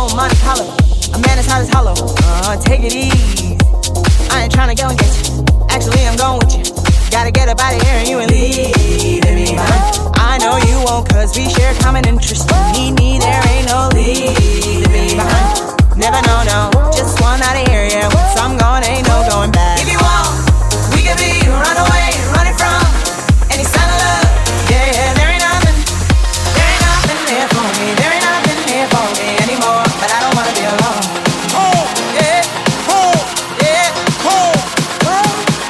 old Monte Carlo. A man as hot as hollow. Take it easy. I ain't tryna go and get you. Actually, I'm going with you. Gotta get up out of here and you ain't leaving me behind. I know you won't, cause we share common interests. You need me, there ain't no leaving me behind. Never know, no. Just one out of here, yeah. Once I'm gone, ain't no going back. If you want, we could be runaway, running from any sign of love. Yeah, yeah, there ain't nothing there for me. There ain't nothing there for me anymore. But I don't wanna be alone. Oh, yeah, oh, yeah, oh, oh,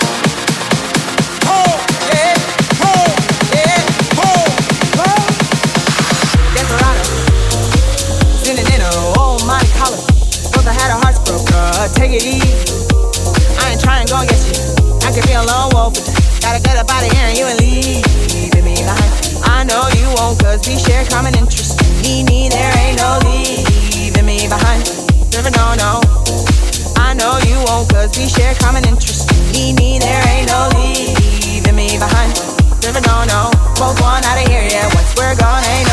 oh, yeah, oh, yeah, oh, oh. Desperado, sitting in a old Monte Carlo. Both I had our hearts broke. Take it easy. I ain't trying to go and get you. I could be a lone wolf, but gotta get up out of here and you ain't leaving me behind. I know you won't, cause we share common interests. You need me, there ain't no leaving me behind. Never know, no. I know you won't, cause we share common interests. You need me, there ain't no leaving me behind. Never know, no. Both one out of here, yeah. Once we're gone, ain't no